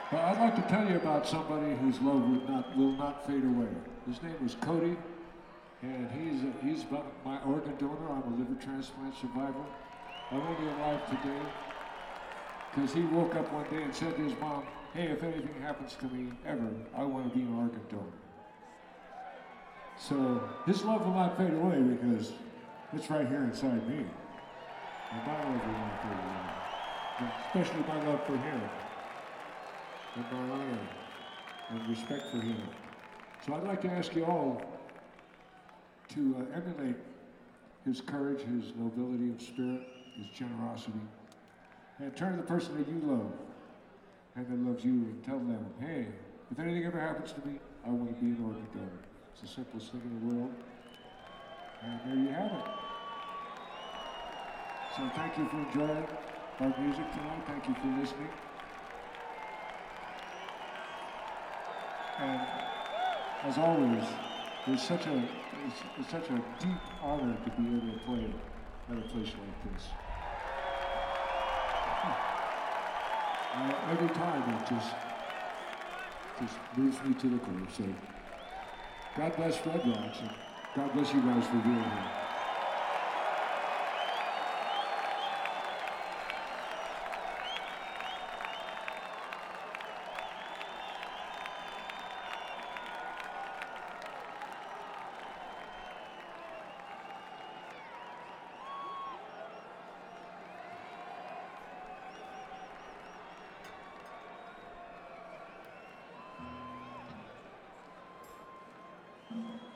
Well, I'd like to tell you about somebody whose love will not fade away. His name is Cody, and he's my organ donor. I'm a liver transplant survivor. I'm only alive today because he woke up one day and said to his mom, "Hey, if anything happens to me ever, I want to be an organ donor." So his love will not fade away because it's right here inside me. And my love will not fade away, especially my love for him. And my honor and respect for him. So I'd like to ask you all to emulate his courage, his nobility of spirit, his generosity, and turn to the person that you love and that loves you and tell them, "Hey, if anything ever happens to me, I want to be an organ donor." It's the simplest thing in the world. And there you have it. So thank you for enjoying our music tonight. Thank you for listening. And as always, it's such a deep honor to be able to play at a place like this. Every time it just moves me to the core. So God bless Red Rocks, and God bless you guys for being here. Mm-hmm.